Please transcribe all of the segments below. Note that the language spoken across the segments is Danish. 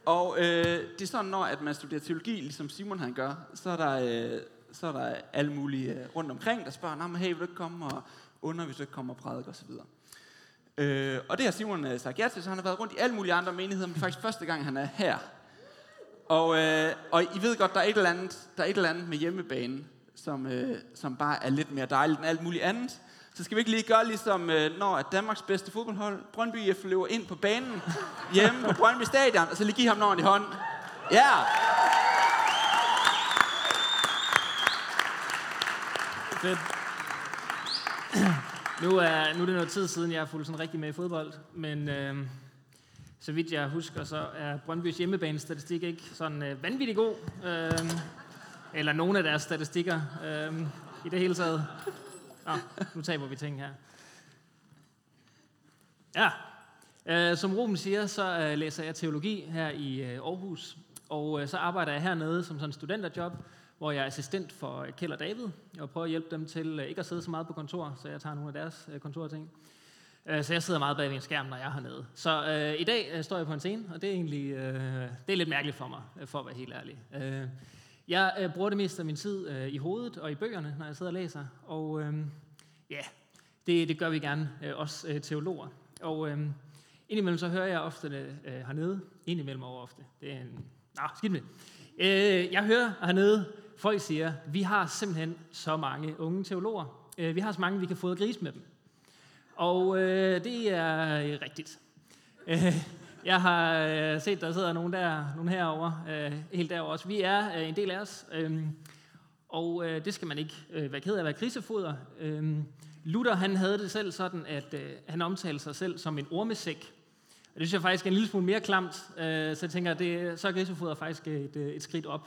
Og det er sådan, når at man studerer teologi, ligesom Simon han gør, så er der alle mulige rundt omkring, der spørger, hey, vil du ikke komme og undervise, du ikke komme og prædike osv. Og det har Simon sagt ja til, så han har været rundt i alle mulige andre menigheder, men faktisk første gang, han er her. Og I ved godt, der er et eller andet med hjemmebane, som bare er lidt mere dejligt end alt muligt andet. Så skal vi ikke lige gøre ligesom, når at Danmarks bedste fodboldhold, Brøndby IF, løber ind på banen hjemme på Brøndby Stadion, og så lige give ham en ordentlig hånd. Ja! Yeah. Fedt. Nu er det noget tid siden, jeg har fulgt sådan rigtig med i fodbold, men så vidt jeg husker, så er Brøndbys hjemmebanestatistik ikke sådan vanvittig god, eller nogle af deres statistikker i det hele taget. Nu taber vi ting her. Ja, som Ruben siger, så læser jeg teologi her i Aarhus, og så arbejder jeg hernede som sådan en studenterjob, hvor jeg er assistent for Kjeld og David, og prøver at hjælpe dem til ikke at sidde så meget på kontor, så jeg tager nogle af deres kontorting. Så jeg sidder meget bag ved en skærm, når jeg er hernede. Så i dag står jeg på en scene, og det er egentlig det er lidt mærkeligt for mig, for at være helt ærlig. Jeg bruger det meste af min tid i hovedet og i bøgerne, når jeg sidder og læser, og det gør vi gerne, os teologer. Og indimellem så hører jeg ofte det hernede, indimellem over ofte. Det er en... skidt med. Jeg hører hernede, folk siger, vi har simpelthen så mange unge teologer. Vi har så mange, vi kan fodre gris med dem. Og det er rigtigt. Jeg har set, der sidder nogen herovre, helt derovre også. Vi er en del af os, og det skal man ikke være ked af at være grisefoder. Luther, han havde det selv sådan, at han omtalte sig selv som en ormesæk. Og det synes jeg faktisk er en lille smule mere klamt, så jeg tænker, så er grisefoder faktisk et skridt op.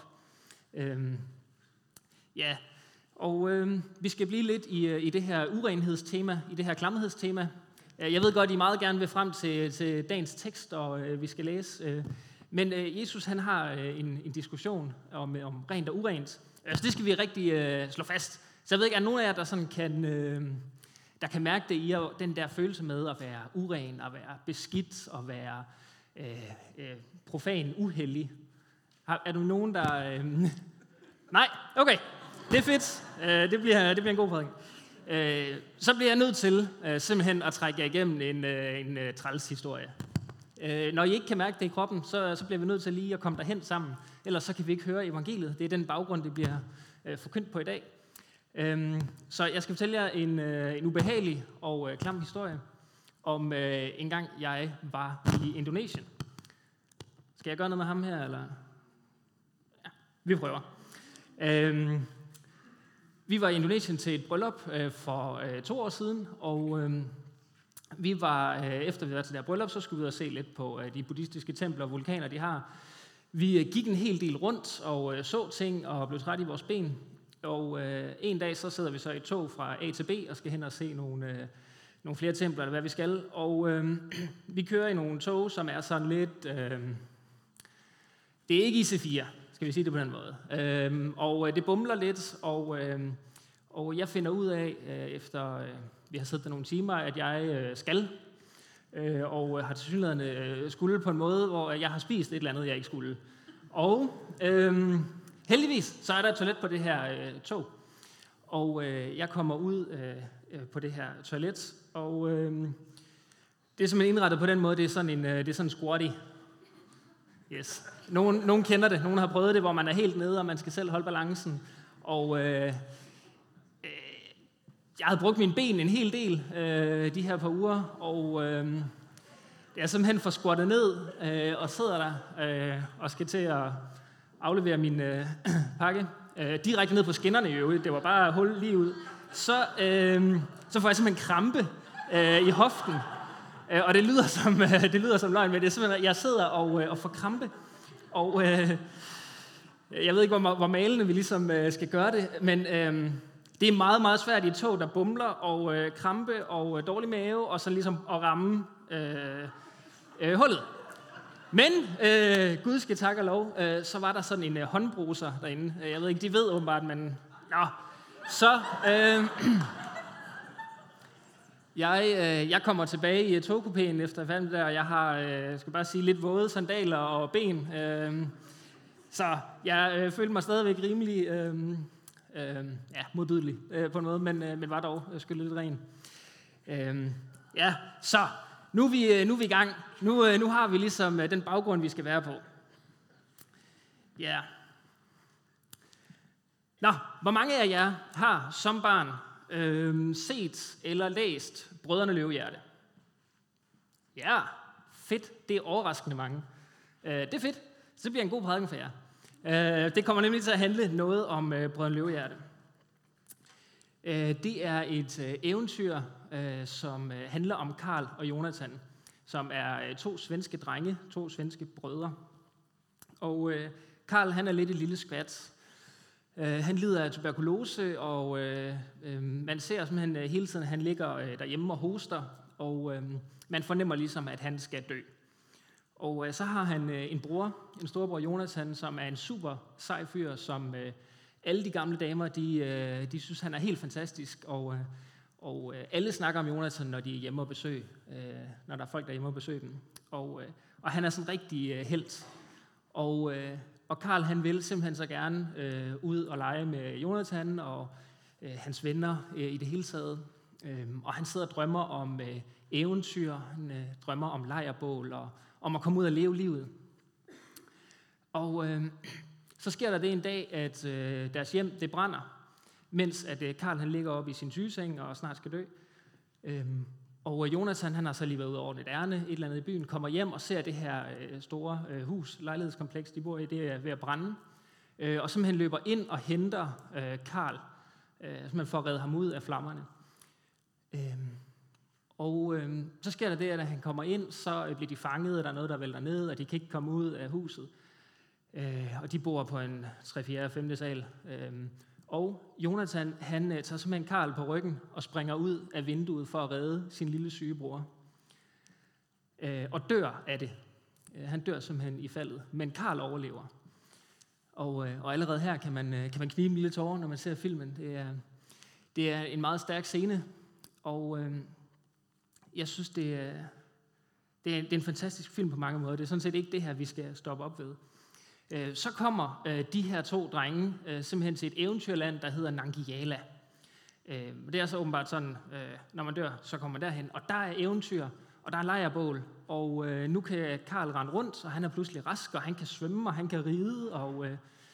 Og vi skal blive lidt i det her urenhedstema, i det her klamhedstema. Jeg ved godt, I meget gerne vil frem til dagens tekst, og vi skal læse. Men Jesus, han har en diskussion om rent og urent. Så det skal vi rigtig slå fast. Så jeg ved ikke, er nogen af jer, der sådan der kan mærke det i den der følelse med at være uren, at være beskidt, og være profan, uheldig? Er du nogen, der... Nej? Okay. Det er fedt. Det bliver en god prædiken. Så bliver jeg nødt til simpelthen at trække jer igennem en træls historie. Når I ikke kan mærke det i kroppen, så bliver vi nødt til lige at komme derhen sammen. Ellers så kan vi ikke høre evangeliet. Det er den baggrund, det bliver forkyndt på i dag. Så jeg skal fortælle jer en ubehagelig og klam historie om en gang jeg var i Indonesien. Skal jeg gøre noget med ham her, eller? Ja, vi prøver. Vi var i Indonesien til et bryllup for 2 år siden, og vi var, efter vi var til det her bryllup, så skulle vi ud og se lidt på de buddhistiske templer og vulkaner, de har. Vi gik en hel del rundt og så ting og blev træt i vores ben. Og en dag så sidder vi så i et tog fra A til B og skal hen og se nogle flere templer, eller hvad vi skal. Og vi kører i nogle tog, som er sådan lidt... det er ikke IC4, skal vi sige det på den måde. Og det bumler lidt, og jeg finder ud af, efter vi har siddet der nogle timer, at jeg skal. Og har tilsyneladende skulle på en måde, hvor jeg har spist et eller andet, jeg ikke skulle. Og heldigvis, så er der et toilet på det her tog. Og jeg kommer ud på det her toilet, og det er simpelthen indrettet på den måde, det er sådan en squatty. Yes. Nogen kender det, nogen har prøvet det, hvor man er helt nede, og man skal selv holde balancen. Og jeg havde brugt mine ben en hel del de her par uger, og jeg er simpelthen for squattet ned og sidder der og skal til at aflevere min pakke. Direkte ned på skinnerne i øvrigt, det var bare hul lige ud. Så får jeg simpelthen krampe i hoften. Og det lyder som løgn, men det er simpelthen, jeg sidder og får krampe. Og jeg ved ikke, hvor malende vi ligesom skal gøre det, men det er meget, meget svært i et tog, der bumler og krampe og dårlig mave, og så ligesom at ramme hullet. Men Gud skal takke og lov, så var der sådan en håndbruser derinde. Jeg ved ikke, de ved åbenbart, men... Nå. Så... Jeg kommer tilbage i togkupéen efter fandt der, og jeg har, skal bare sige, lidt våde sandaler og ben. Så jeg følte mig stadigvæk rimelig modbydelig på en måde, men var dog skyllet lidt ren. Så nu er vi i gang. Nu har vi ligesom den baggrund, vi skal være på. Ja. Nå, hvor mange af jer har som barn set eller læst Brødrene Løvehjerte? Ja, fedt. Det er overraskende mange. Det er fedt. Så det bliver en god prædiken for jer. Det kommer nemlig til at handle noget om Brødrene Løvehjerte. Det er et eventyr, som handler om Karl og Jonathan, som er to svenske drenge, to svenske brødre. Og Karl, han er lidt et lille skvat. Han lider af tuberkulose, og man ser simpelthen hele tiden, at han ligger derhjemme og hoster, og man fornemmer ligesom, at han skal dø. Og så har han en storebror Jonathan, som er en super sej fyr, som alle de gamle damer, de synes, han er helt fantastisk, og alle snakker om Jonathan, når de er hjemme og besøg, når der er folk, der er hjemme og besøger dem. Og han er sådan en rigtig helt. Og Karl, han vil simpelthen så gerne ud og lege med Jonathan og hans venner i det hele taget. Og han sidder og drømmer om eventyr, han drømmer om lejrbål og om at komme ud og leve livet. Og så sker der det en dag, at deres hjem det brænder, mens at Karl han ligger oppe i sin sygeseng og snart skal dø. Og Jonathan, han har så lige været ude over et ærne, et eller andet i byen, kommer hjem og ser det her store lejlighedskompleks, de bor i, det er ved at brænde. Og simpelthen løber ind og henter Karl, simpelthen for at redde ham ud af flammerne. Så sker der det, at han kommer ind, så bliver de fanget, og der er noget, der vælter ned, og de kan ikke komme ud af huset. Og de bor på en 3., 4., 5. sal. Og Jonathan, han tager simpelthen Karl på ryggen og springer ud af vinduet for at redde sin lille syge bror. Og dør af det. Han dør simpelthen i faldet, men Karl overlever. Og allerede her kan man knibe en lille tårer, når man ser filmen. Det er en meget stærk scene, og jeg synes, det er en fantastisk film på mange måder. Det er sådan set ikke det her, vi skal stoppe op ved. Så kommer de her to drenge simpelthen til et eventyrland, der hedder Nangiala. Det er så åbenbart sådan, når man dør, så kommer man derhen. Og der er eventyr, og der er lejrbål, og nu kan Karl rende rundt, og han er pludselig rask, og han kan svømme, og han kan ride, og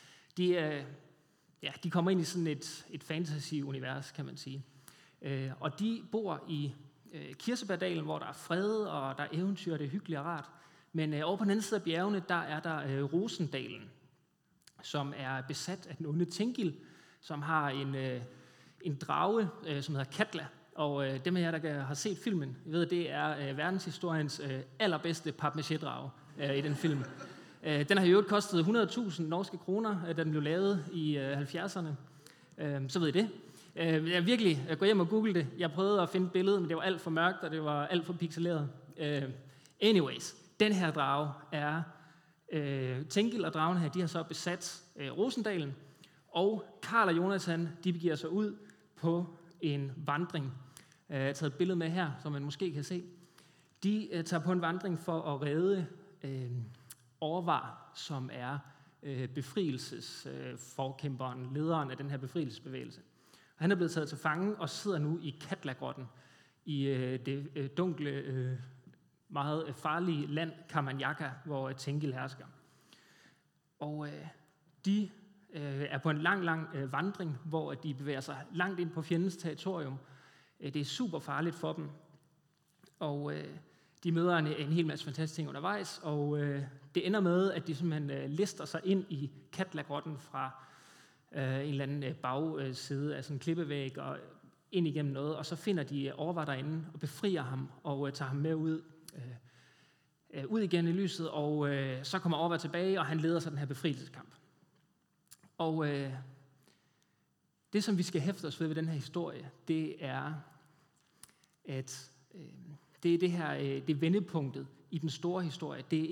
de kommer ind i sådan et fantasy-univers, kan man sige. Og de bor i Kirsebærdalen, hvor der er fred, og der er eventyr, det er hyggeligt og rart. Men over på den anden side af bjergene, der er der Rosendalen, som er besat af den onde Tengil, som har en drage, som hedder Katla. Og dem af jer, der har set filmen, I ved, det er verdenshistoriens allerbedste papmaché-drage i den film. Den har i øvrigt kostet 100.000 norske kroner, da den blev lavet i 70'erne. Så ved I det. Jeg virkelig gå hjem og google det. Jeg prøvede at finde et billede, men det var alt for mørkt, og det var alt for pixeleret. Anyways, den her drage er Tengil og dragen her, de har så besat Rosendalen, og Karl og Jonathan, de begiver sig ud på en vandring. Jeg har taget et billede med her, som man måske kan se. De tager på en vandring for at redde Orvar, som er befrielsesforkæmperen, lederen af den her befrielsesbevægelse. Og han er blevet taget til fange og sidder nu i Katla-grotten i det dunkle, meget farlige land Kamanyaka, hvor Tengil hersker. Og de er på en lang vandring, hvor de bevæger sig langt ind på fjendens territorium. Det er super farligt for dem. Og de møder en hel masse fantastiske ting undervejs, og det ender med, at de simpelthen lister sig ind i Katla-grotten fra en eller anden bagside af sådan en klippevæg og ind igennem noget, og så finder de Orvar derinde og befrier ham og tager ham med ud igen i lyset, og så kommer Orvar tilbage, og han leder så den her befrielseskamp. Og det, som vi skal hæfte os ved den her historie, det er, at det er det er vendepunktet i den store historie. Det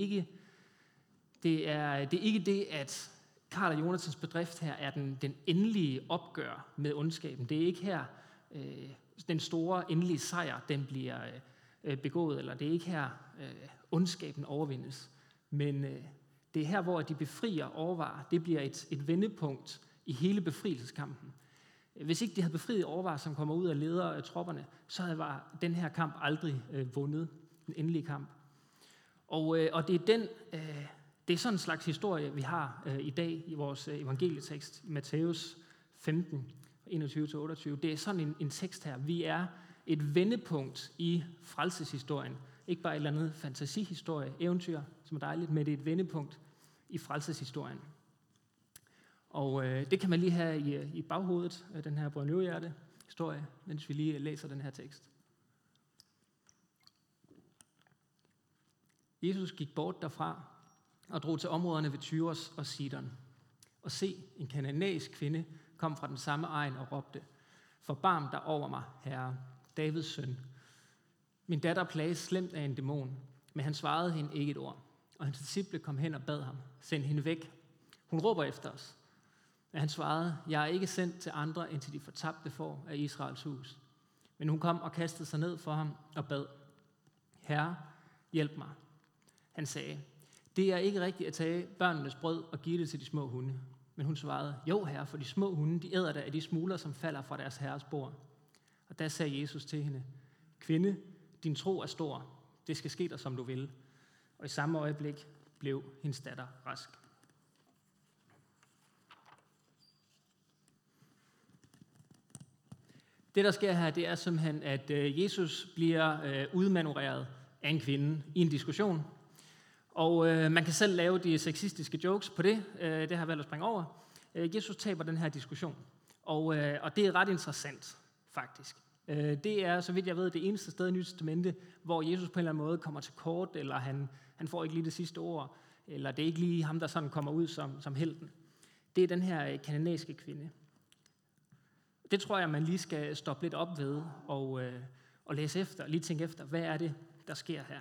er ikke det, at Karl og Jonathans bedrift her er den endelige opgør med ondskaben. Det er ikke her den store endelige sejr, den bliver begået, eller det er ikke her, ondskaben overvindes. Men det er her, hvor de befrier Orvar. Det bliver et vendepunkt i hele befrielseskampen. Hvis ikke de havde befriet Orvar, som kommer ud og leder tropperne, så var den her kamp aldrig vundet, den endelige kamp. Og det er sådan en slags historie, vi har i dag i vores evangelietekst, Matthæus 15, 21-28. Det er sådan en tekst her. Vi er et vendepunkt i frelseshistorien. Ikke bare et eller andet fantasihistorie, eventyr, som er dejligt, men det er et vendepunkt i frelseshistorien. Og det kan man lige have i baghovedet, den her Brødrene Løvehjerte-historie, mens vi lige læser den her tekst. Jesus gik bort derfra og drog til områderne ved Tyros og Sidon. Og se, en kananæisk kvinde kom fra den samme egen og råbte: "Forbarm dig over mig, Herre, Davids søn. Min datter plages slemt af en dæmon." Men han svarede hende ikke et ord. Og hans disciple kom hen og bad ham: "Send hende væk. Hun råber efter os." Men han svarede: "Jeg er ikke sendt til andre end til de fortabte får af Israels hus." Men hun kom og kastede sig ned for ham og bad: "Herre, hjælp mig." Han sagde: "Det er ikke rigtigt at tage børnenes brød og give det til de små hunde." Men hun svarede: "Jo, herre, for de små hunde, de æder da af de smuler, som falder fra deres herres bord." Og da sagde Jesus til hende: "Kvinde, din tro er stor. Det skal ske dig, som du vil." Og i samme øjeblik blev hendes datter rask. Det, der sker her, det er simpelthen, at Jesus bliver udmanøvreret af en kvinde i en diskussion. Og man kan selv lave de sexistiske jokes på det. Det har jeg valgt at springe over. Jesus taber den her diskussion. Og det er ret interessant, faktisk. Det er, så vidt jeg ved, det eneste sted i Nye Testamente, hvor Jesus på en eller anden måde kommer til kort, eller han får ikke lige det sidste ord, eller det er ikke lige ham, der sådan kommer ud som helten. Det er den her kananæiske kvinde. Det tror jeg, man lige skal stoppe lidt op ved og læse efter, lige tænke efter, hvad er det, der sker her?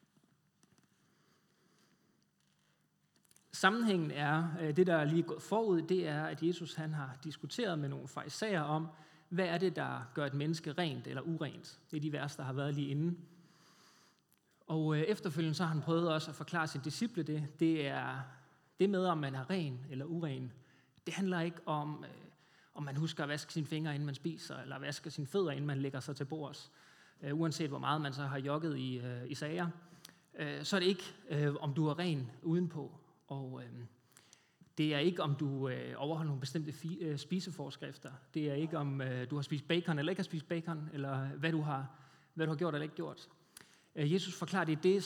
Sammenhængen er, det der er lige gået forud, det er, at Jesus han har diskuteret med nogle farisæere om, hvad er det, der gør et menneske rent eller urent? Det er de vers, der har været lige inden. Og efterfølgende så har han prøvet også at forklare sine disciple det. Det er det med, om man er ren eller uren. Det handler ikke om, om man husker at vaske sine fingre, inden man spiser, eller vaske sine fødder, inden man lægger sig til bords. Uanset hvor meget man så har jogget i sager, så er det ikke, om du er ren udenpå. Og det er ikke, om du overholder nogle bestemte spiseforskrifter. Det er ikke, om du har spist bacon eller ikke har spist bacon, eller hvad du har gjort eller ikke gjort. Jesus forklarer, det er det,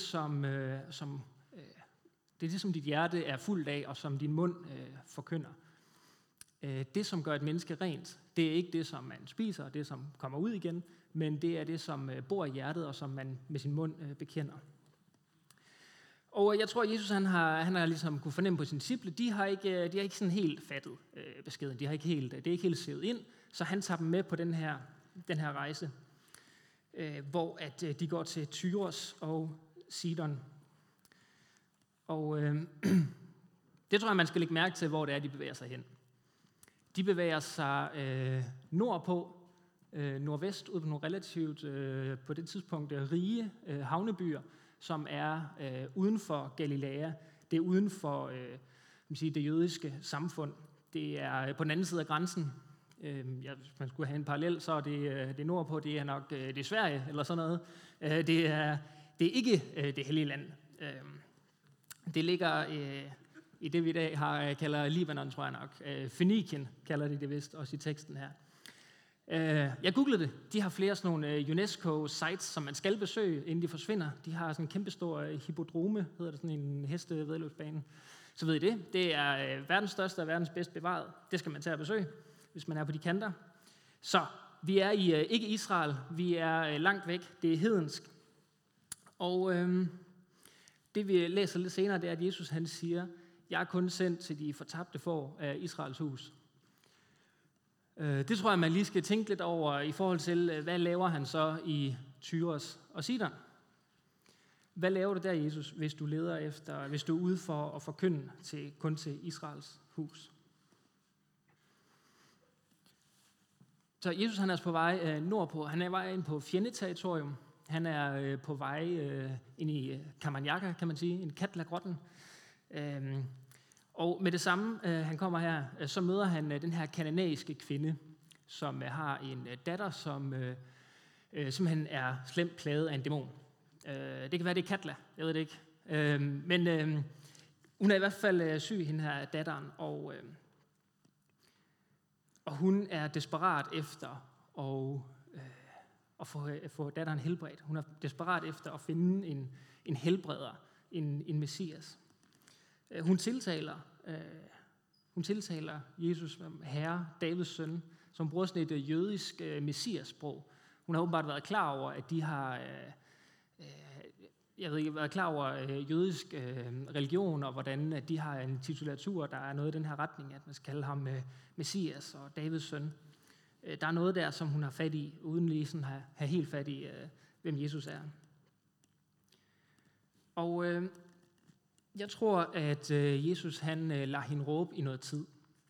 som dit hjerte er fuldt af, og som din mund forkynder. Det, som gør et menneske rent, det er ikke det, som man spiser, det, som kommer ud igen, men det er det, som bor i hjertet, og som man med sin mund bekender. Og jeg tror, at Jesus han har ligesom kunne fornemme på sine disciple, de har ikke sådan helt fattet beskeden. Det er ikke helt sevet ind, så han tager dem med på den her rejse, hvor at de går til Tyros og Sidon. Og det tror jeg, man skal lægge mærke til, hvor det er, de bevæger sig hen. De bevæger sig nordpå, nordvest, ud på nogle relativt, på det tidspunkt, rige havnebyer, som er uden for Galilea. Det er uden for det jødiske samfund. Det er på den anden side af grænsen. Hvis man skulle have en parallel, så er det nordpå, det er nok det er Sverige eller sådan noget. Det er ikke det hellige land. Det ligger i det, vi i dag kalder Libanon, tror jeg nok. Fønikien kalder de det vist, også i teksten her. Jeg googlede det. De har flere sådan nogle UNESCO-sites, som man skal besøge, inden de forsvinder. De har sådan en kæmpestor hippodrome, hedder det, sådan en hestevæddeløbsbane. Så ved I det. Det er verdens største og verdens bedst bevaret. Det skal man tage at besøge, hvis man er på de kanter. Så vi er ikke Israel. Vi er langt væk. Det er hedensk. Og det vi læser lidt senere, det er, at Jesus han siger, jeg er kun sendt til de fortabte får af Israels hus. Det tror jeg, man lige skal tænke lidt over i forhold til, hvad laver han så i Tyros og Sidon? Hvad laver du der, Jesus, hvis du er ude for at forkynde kun til Israels hus? Så Jesus han er på vej nordpå. Han er vej ind på fjendeterritorium. Han er på vej ind i Kamanjaka, kan man sige, en Katla-grotten. Og med det samme, han kommer her, så møder han den her kananæiske kvinde, som har en datter, som simpelthen er slemt plaget af en dæmon. Det kan være, det er Katla, jeg ved det ikke. Men hun er i hvert fald syg, hende her datteren, og hun er desperat efter at få datteren helbredt. Hun er desperat efter at finde en helbreder, en messias. Hun tiltaler Jesus som herre, Davids søn, som bruger sådan et jødisk messias-sprog. Hun har åbenbart været klar over, at de har været klar over jødisk religion, og hvordan de har en titulatur, der er noget i den her retning, at man skal kalde ham messias og Davids søn. Der er noget der, som hun har fat i, uden lige sådan have helt fat i, hvem Jesus er. Og jeg tror, at Jesus han lader hende råbe i noget tid.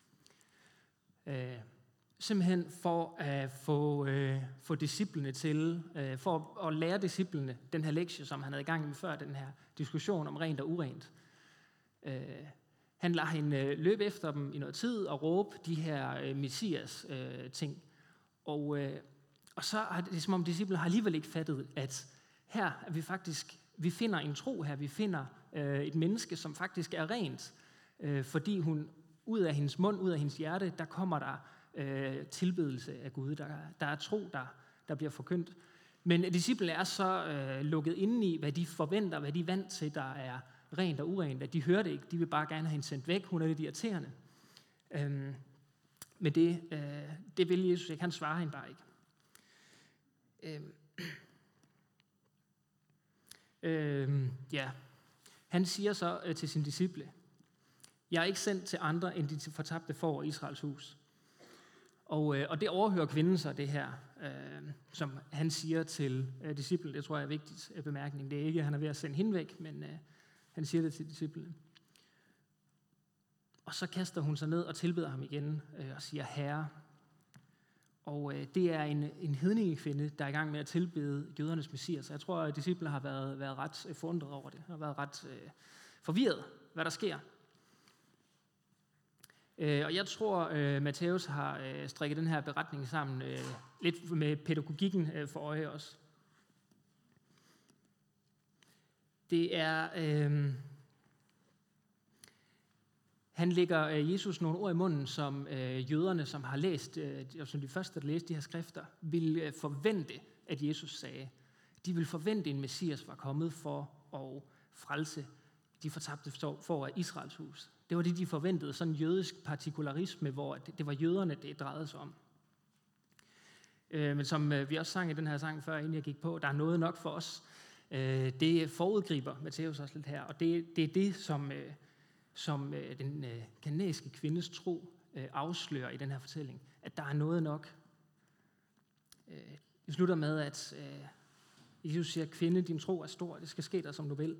Simpelthen for at få disciplene til, for at lære disciplene den her lektie, som han havde i gang med før, den her diskussion om rent og urent. Han lader hende løbe efter dem i noget tid og råbe de her messias ting. Og så er det som om disciplene har alligevel ikke fattet, at her er vi finder en tro her, vi finder et menneske, som faktisk er rent, fordi hun ud af hendes mund, ud af hendes hjerte, der kommer der tilbedelse af Gud. Der er tro, der bliver forkyndt. Men disciplene er så lukket inde i, hvad de forventer, hvad de er vant til, der er rent og urent, at de hører det ikke. De vil bare gerne have hende sendt væk. Hun er lidt irriterende. Men det vil Jesus ikke. Han svarer hende bare ikke. Han siger så til sine disciple, jeg er ikke sendt til andre, end de fortabte får i Israels hus. Og det overhører kvinden så det her, som han siger til disciplen. Det tror jeg er vigtigt bemærkning. Det er ikke, at han er ved at sende hende væk, men han siger det til disciplen. Og så kaster hun sig ned og tilbeder ham igen og siger, Herre. Og det er en hedningekvinde, der er i gang med at tilbede jødernes messias. Jeg tror, at disciplene har været ret forundret over det. Har været ret forvirret, hvad der sker. Og jeg tror, Matthæus har strikket den her beretning sammen lidt med pædagogikken for øje også. Det er... Han lægger Jesus nogle ord i munden, som jøderne, som har læst, som de første, der læste de her skrifter, ville forvente, at Jesus sagde. De ville forvente, en messias var kommet for at frelse de fortabte får af Israels hus. Det var det, de forventede, sådan en jødisk partikularisme, hvor det var jøderne, det drejede sig om. Men som vi også sang i den her sang før, inden jeg gik på, der er noget nok for os. Det forudgriber Matthæus også lidt her, og det er det, som den kanadiske kvindes tro afslører i den her fortælling, at der er noget nok. Det slutter med, at Jesus siger, kvinde, din tro er stor, det skal ske dig, som du vil.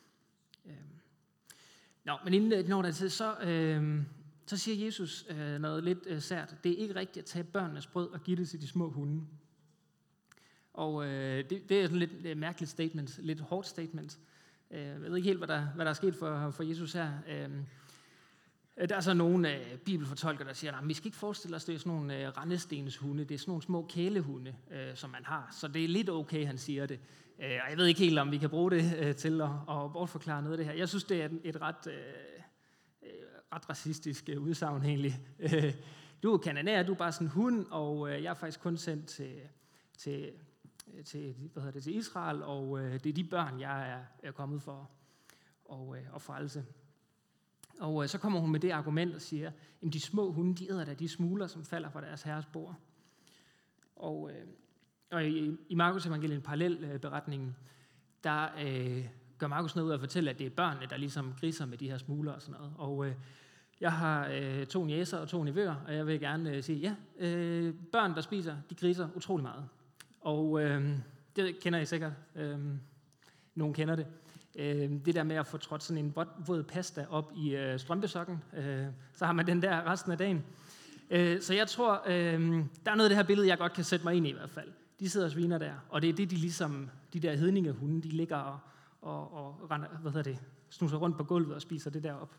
Men inden når der tid, så siger Jesus noget lidt sært. Det er ikke rigtigt at tage børnenes brød og give det til de små hunde. Og det er sådan lidt et mærkeligt statement, lidt hårdt statement. Jeg ved ikke helt, hvad der er sket for Jesus her. Der er så nogle bibelfortolkere, der siger, at vi skal ikke forestille os, at det er sådan nogle rendestenshunde, det er sådan nogle små kælehunde, som man har. Så det er lidt okay, han siger det. Og jeg ved ikke helt, om vi kan bruge det til at bortforklare noget af det her. Jeg synes, det er et ret racistisk udsagn egentlig. Du er kananæer, du er bare sådan en hund, og jeg er faktisk kun sendt til Israel, og det er de børn, jeg er kommet for at frelse. Og så kommer hun med det argument og siger, at de små hunde, de æder da de smuler, som falder fra deres herres bord. Og i Markus evangeliet, parallelberetningen, der gør Markus noget ud af at fortælle, at det er børnene, der ligesom griser med de her smuler og sådan noget. Og jeg har 2 niecer og 2 nevøer, og jeg vil gerne sige, børn, der spiser, de griser utrolig meget. Og det kender I sikkert. Nogen kender det. Det der med at få trådt sådan en våd pasta op i strømpesokken, så har man den der resten af dagen. Så jeg tror, der er noget af det her billede, jeg godt kan sætte mig ind i hvert fald. De sidder og sviner der, og det er det, de ligesom, de der hedningehunde, de ligger og render, snuser rundt på gulvet og spiser det der op.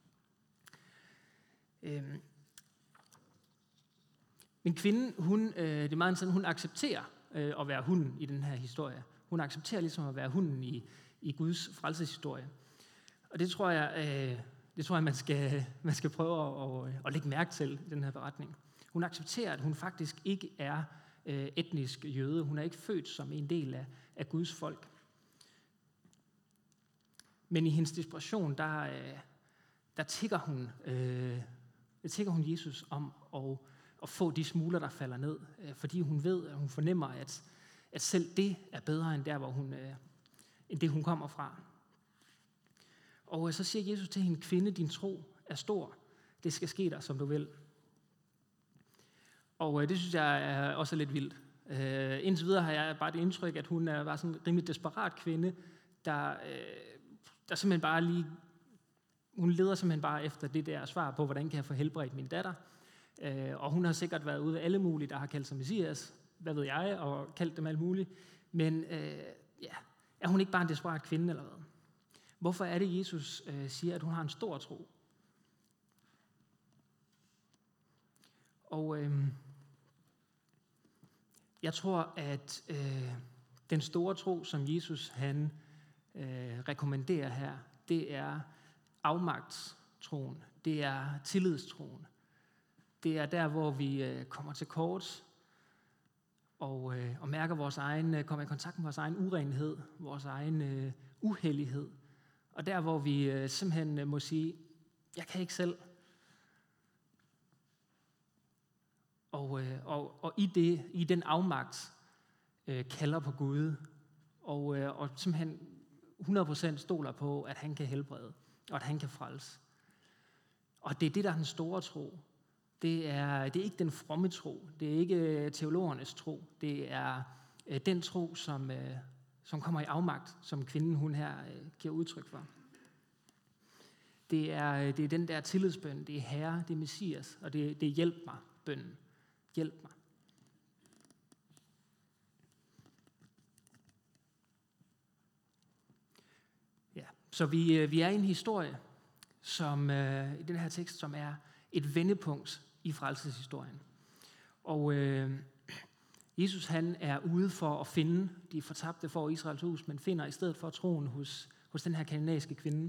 Men kvinden, det er meget sådan, hun accepterer at være hunden i den her historie. Hun accepterer ligesom at være hunden i Guds frelseshistorie. Og det tror jeg, man skal prøve at lægge mærke til i den her beretning. Hun accepterer, at hun faktisk ikke er etnisk jøde. Hun er ikke født som en del af Guds folk. Men i hendes desperation, der tigger hun Jesus om at få de smuler, der falder ned. Fordi hun ved, at hun fornemmer, at selv det er bedre end der, end det, hun kommer fra. Og så siger Jesus til hende, kvinde, din tro er stor. Det skal ske dig, som du vil. Og det synes jeg er også lidt vildt. Indtil videre har jeg bare det indtryk, at hun var sådan en rimelig desperat kvinde, der simpelthen bare hun leder simpelthen bare efter det der svar på, hvordan kan jeg få helbredt min datter. Og hun har sikkert været ude ved alle mulige, der har kaldt sig Messias, hvad ved jeg, og kaldt dem alt muligt. Men er hun ikke bare en desperat kvinde, eller hvad? Hvorfor er det, Jesus siger, at hun har en stor tro? Og jeg tror, at den store tro, som Jesus han rekommenderer her, det er afmagtstroen. Det er tillidstroen. Det er der, hvor vi kommer til kort og mærker kommer i kontakt med vores egen urenhed, vores egen uhellighed. Og der, hvor vi simpelthen må sige, jeg kan ikke selv. Og i den afmagt kalder på Gud, og simpelthen 100% stoler på, at han kan helbrede, og at han kan frelse. Og det er det, der er den store tro. Det er ikke den fromme tro. Det er ikke teologernes tro. Det er den tro, som kommer i afmagt, som kvinden hun her giver udtryk for. Det er den der tillidsbøn. Det er Herre, det er Messias, og det er hjælp mig, bønnen. Hjælp mig. Ja, så vi er i en historie, som i den her tekst, som er et vendepunkt i frelseshistorien. Og Jesus han er ude for at finde de fortabte for Israels hus, men finder i stedet for troen hos den her kananæiske kvinde.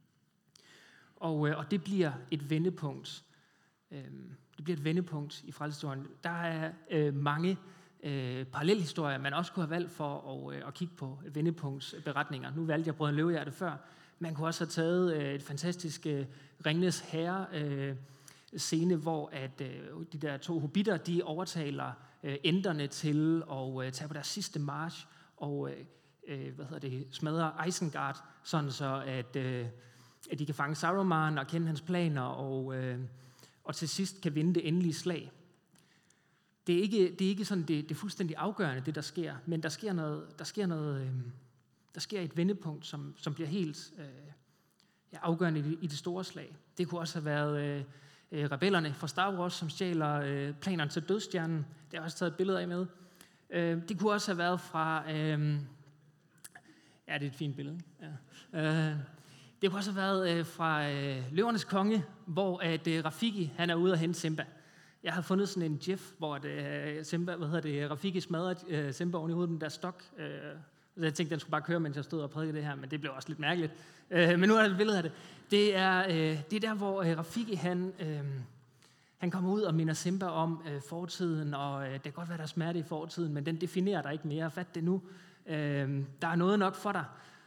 Og det bliver et vendepunkt. Det bliver et vendepunkt i frelseshistorien. Der er mange parallelhistorier, man også kunne have valgt for at kigge på vendepunktsberetninger. Nu valgte jeg Brødrene Løvehjerte før. Man kunne også have taget et fantastisk Ringenes Herre scene, hvor at de der 2 hobitter, de overtaler enterne til at tage på deres sidste march og smadre Isengard, sådan så at de kan fange Saruman og kende hans planer og til sidst kan vinde det endelige slag. Det er ikke sådan det er fuldstændig afgørende det der sker, men der sker et vendepunkt som bliver helt afgørende i det store slag. Det kunne også have været rebellerne fra Star Wars, som stjæler planerne til dødsstjernen. Det har jeg også taget et billede af med. Det kunne også have været fra det er et fint billede. Ja. Det kunne også have været fra Løvernes Konge, hvor Rafiki han er ude og hente Simba. Jeg har fundet sådan en gif, hvor Rafiki smadrer Simba oven i hovedet med den der stok. Så jeg tænkte, den skulle bare køre, mens jeg stod og prædikede det her, men det blev også lidt mærkeligt. Men nu er der et billede af det. Det er der, hvor Rafiki han kommer ud og minder Simba om fortiden, og det kan godt være, der er smerte i fortiden, men den definerer dig ikke mere. Fat det nu. Der er noget nok for dig.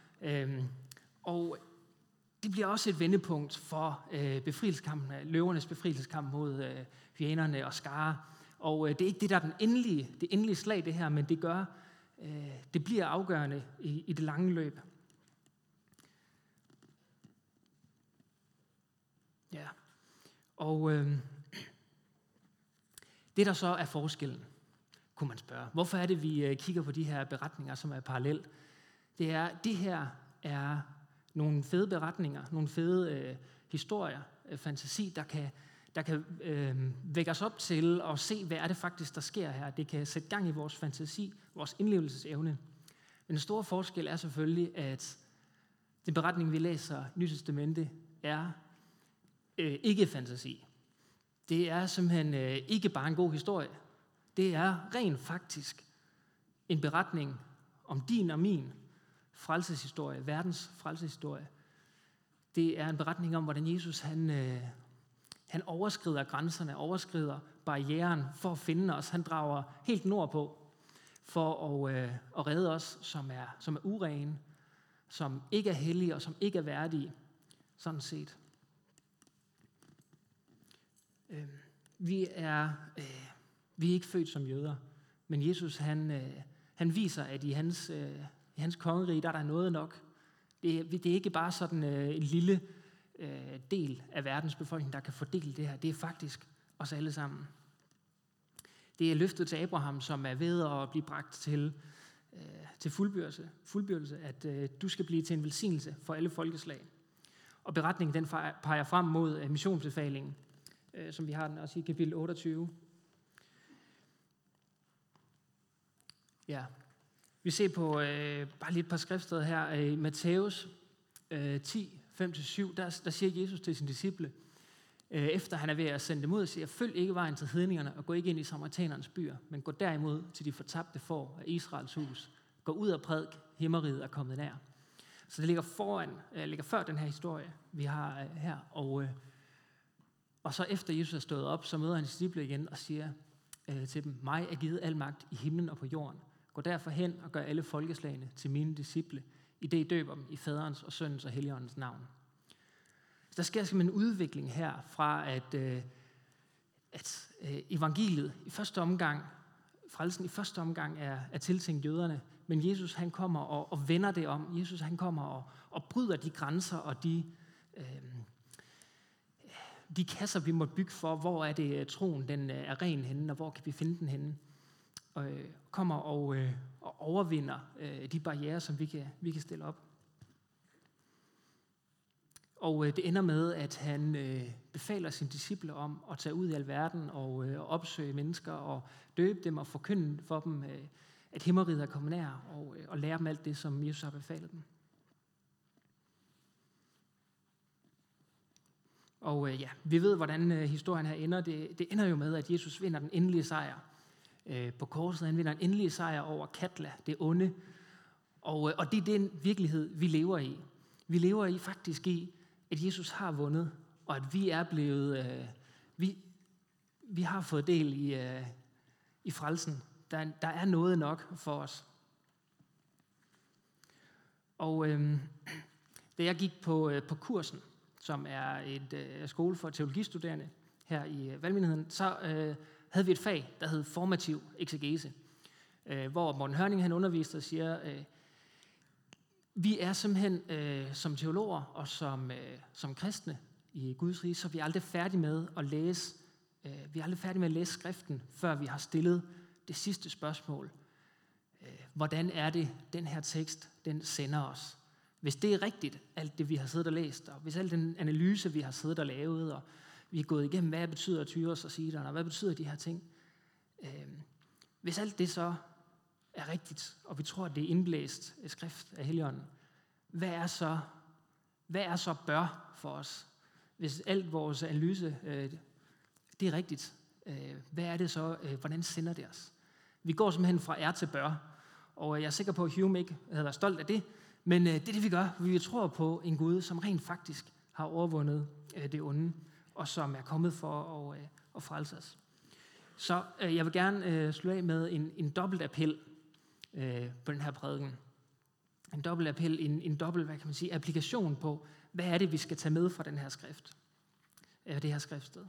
Og det bliver også et vendepunkt for befrielseskampen, løvernes befrielseskamp mod hyænerne og skare. Og det er ikke det, der er det endelige slag, det her, men det bliver afgørende i det lange løb. Ja. Og det, der så er forskellen, kunne man spørge. Hvorfor er det, vi kigger på de her beretninger, som er parallelt? Det her er nogle fede beretninger, nogle fede historier, fantasi, der kan vække os op til at se, hvad er det faktisk, der sker her. Det kan sætte gang i vores fantasi, vores indlevelsesevne. Men den store forskel er selvfølgelig, at den beretning, vi læser i Nye Testamente, er ikke fantasi. Det er simpelthen ikke bare en god historie. Det er rent faktisk en beretning om din og min frelseshistorie, verdens frelseshistorie. Det er en beretning om, hvordan Jesus han overskrider grænserne, overskrider barrieren for at finde os. Han drager helt nordpå for at redde os, som er urene, som ikke er hellige og som ikke er værdige, sådan set. Vi er ikke født som jøder, men Jesus han viser, at i hans kongerige, der er noget nok. Det er ikke bare sådan en lille del af verdens befolkning, der kan fordele det her. Det er faktisk os alle sammen. Det er løftet til Abraham, som er ved at blive bragt til fuldbyrdelse, at du skal blive til en velsignelse for alle folkeslag. Og beretningen den peger frem mod missionsbefalingen, som vi har den også i kapitel 28. Ja. Vi ser på bare lige et par skriftsteder her. I Matthæus 10, 5-7, der siger Jesus til sine disciple, efter han er ved at sende dem ud, og siger, følg ikke vejen til hedningerne, og gå ikke ind i samaritanernes byer, men gå derimod til de fortabte får af Israels hus. Gå ud og prædik, himmeriget er kommet nær. Så det ligger før den her historie, vi har her. Og så efter Jesus er stået op, så møder han disciple igen og siger til dem, mig er givet al magt i himlen og på jorden. Gå derfor hen og gør alle folkeslagene til mine disciple, i det I døber dem i faderens og søndens og helligåndens navn. Så der sker simpelthen en udvikling her fra, at evangeliet i første omgang, frelsen i første omgang er tiltænkt jøderne, men Jesus han kommer og vender det om. Jesus han kommer og bryder de grænser og de kasser, vi må bygge for, hvor er det troen den er ren henne, og hvor kan vi finde den henne. Og kommer og overvinder de barrierer, som vi kan stille op. Og det ender med, at han befaler sine disciple om at tage ud i alverden og opsøge mennesker og døbe dem og forkynde for dem, at himmeriget er kommet nær, og lære dem alt det, som Jesus har befalet dem. Og vi ved, hvordan historien her ender. Det ender jo med, at Jesus vinder den endelige sejr på korset. Han vinder en endelig sejr over Katla, det onde. Og det er den virkelighed, vi lever i. Vi lever i faktisk i, at Jesus har vundet, og at vi er blevet, vi har fået del i frelsen. Der er noget nok for os. Og da jeg gik på kursen, som er et skole for teologistuderende her i Valgmenigheden, så havde vi et fag, der hed formativ eksegese, hvor Morten Hørning han underviste og siger, vi er simpelthen som teologer og som kristne i Guds rige, så vi er aldrig færdige med at læse. Vi er aldrig færdige med at læse skriften, før vi har stillet det sidste spørgsmål. Hvordan er det, den her tekst, den sender os? Hvis det er rigtigt, alt det vi har siddet og læst, og hvis al den analyse, vi har siddet og lavet, og vi er gået igennem, hvad betyder Tyros og Sidon, og hvad betyder de her ting? Hvis alt det så er rigtigt, og vi tror, at det er indblæst skrift af Helligånden, hvad er så bør for os? Hvis alt vores analyse, det er rigtigt, hvad er det så, hvordan sender det os? Vi går simpelthen fra er til bør, og jeg er sikker på, at Hume ikke havde været stolt af det, men det er det, vi gør. Vi tror på en Gud, som rent faktisk har overvundet det onde, og som er kommet for at frelse os. Så jeg vil gerne slutte af med en dobbelt appel på den her prædiken. En dobbelt appel, en dobbelt, hvad kan man sige, applikation på, hvad er det, vi skal tage med fra den her skrift, det her skriftsted.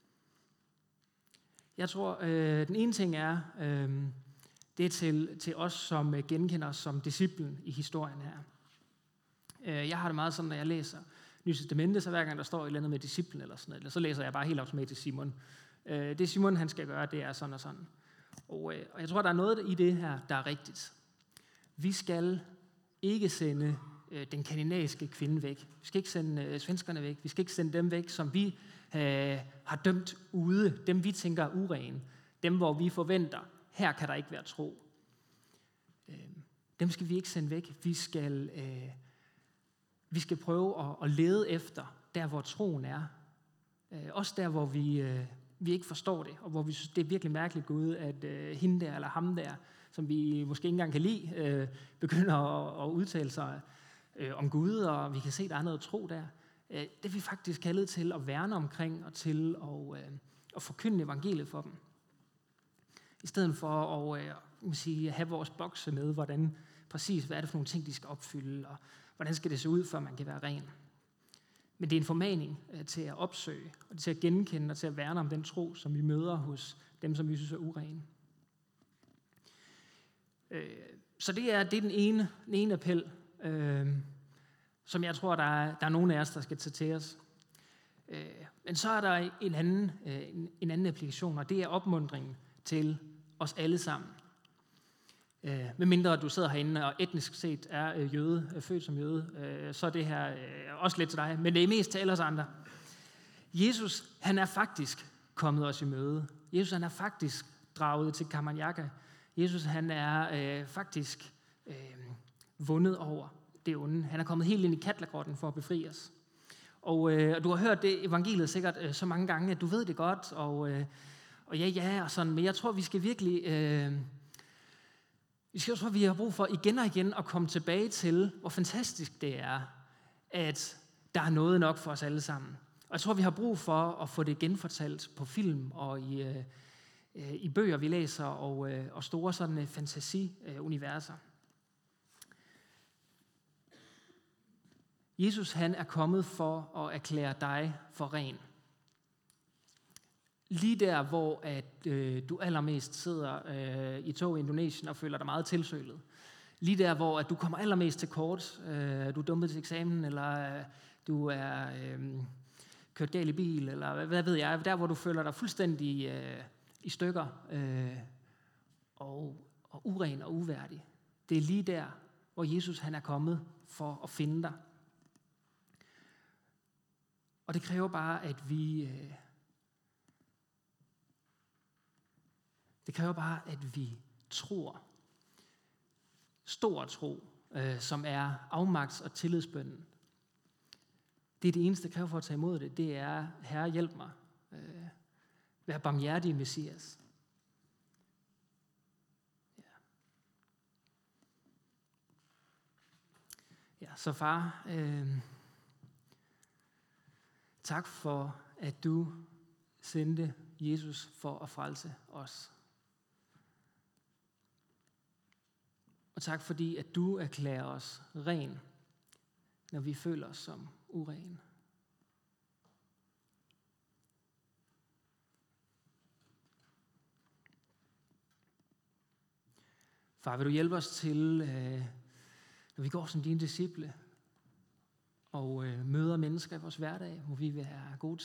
Jeg tror, den ene ting er, det er til os, som genkender os som disciplen i historien her. Jeg har det meget sådan, når jeg læser Nye Testamente, så hver gang der står et eller andet med disciplen eller sådan noget, så læser jeg bare helt automatisk Simon. Det Simon han skal gøre, det er sådan og sådan. Og jeg tror, der er noget i det her, der er rigtigt. Vi skal ikke sende den kananæiske kvinde væk. Vi skal ikke sende svenskerne væk. Vi skal ikke sende dem væk, som vi har dømt ude. Dem vi tænker er urene. Dem, hvor vi forventer, her kan der ikke være tro. Dem skal vi ikke sende væk. Vi skal prøve at lede efter, der hvor troen er. Også der, hvor vi ikke forstår det, og hvor vi synes, det er virkelig mærkeligt Gud, at hende der eller ham der, som vi måske ikke engang kan lide, begynder at udtale sig om Gud, og vi kan se, at der er noget tro der. Det er vi faktisk kaldet til at værne omkring, og til at forkynde evangeliet for dem. I stedet for at have vores bokse med, hvordan præcis, hvad er det for nogle ting, de skal opfylde, og hvordan skal det se ud, før man kan være ren. Men det er en formaning til at opsøge, og til at genkende og til at værne om den tro, som vi møder hos dem, som vi synes er urene. Så det er den ene appel, som jeg tror, der er nogen af os, der skal tage til os. Men så er der en anden applikation, og det er opmuntringen til os alle sammen. Medmindre du sidder herinde og etnisk set er jøde, født som jøde, så er det her også lidt til dig, men det er mest til alle os andre. Jesus, han er faktisk kommet os i møde. Jesus, han er faktisk draget til Kamanjaka. Jesus, han er faktisk vundet over det onde. Han er kommet helt ind i Katlagrotten for at befri os. Og du har hørt det evangeliet sikkert så mange gange, at du ved det godt, og ja, og sådan, men jeg tror, vi skal virkelig... vi har brug for igen og igen at komme tilbage til, hvor fantastisk det er, at der er noget nok for os alle sammen. Og jeg tror, vi har brug for at få det genfortalt på film og i bøger, vi læser, og store sådan fantasiuniverser. Jesus, han er kommet for at erklære dig for ren. Lige der, hvor du allermest sidder i tog i Indonesien og føler dig meget tilsølet. Lige der, hvor du kommer allermest til kort. Du er dumpet til eksamen, eller du er kørt galt i bil, eller hvad ved jeg. Der, hvor du føler dig fuldstændig i stykker og uren og uværdig. Det er lige der, hvor Jesus han er kommet for at finde dig. Og det kræver bare, at vi... Det kræver bare, at vi tror. Stor tro, som er afmagts- og tillidsbønnen. Det er det eneste, der kræver for at tage imod det. Det er, Herre, hjælp mig. Vær barmhjertig, Messias. Ja, så far, tak for, at du sendte Jesus for at frelse os. Og tak fordi, at du erklærer os ren, når vi føler os som uren. Far, vil du hjælpe os til, når vi går som dine disciple, og møder mennesker i vores hverdag, hvor vi vil være gode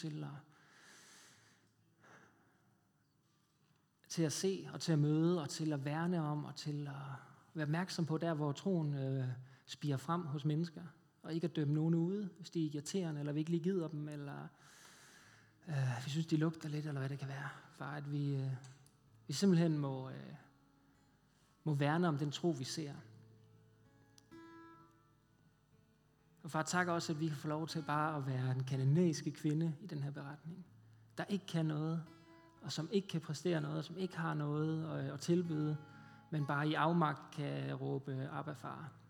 til at se og til at møde og til at værne om og til at være opmærksom på der, hvor troen spirer frem hos mennesker, og ikke at dømme nogen ude, hvis de er irriterende, eller vi ikke lige gider dem, eller vi synes, de lugter lidt, eller hvad det kan være. Far, at vi simpelthen må værne om den tro, vi ser. Og far, tak også, at vi kan få lov til bare at være den kananæiske kvinde i den her beretning, der ikke kan noget, og som ikke kan præstere noget, som ikke har noget at tilbyde, men bare i afmagt kan råbe, Abba, far.